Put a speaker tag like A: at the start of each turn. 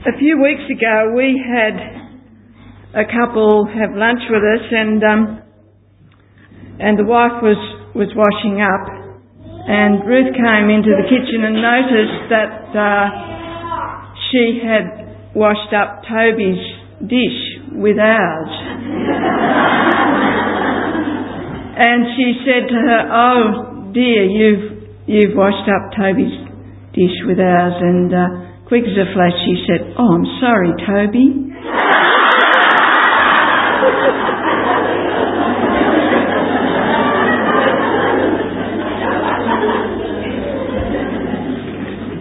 A: A few weeks ago we had a couple have lunch with us, and the wife was washing up, and Ruth came into the kitchen and noticed that she had washed up Toby's dish with ours. And she said to her, "Oh dear, you've washed up Toby's dish with ours," and quick as a flash she said, "Oh, I'm sorry, Toby."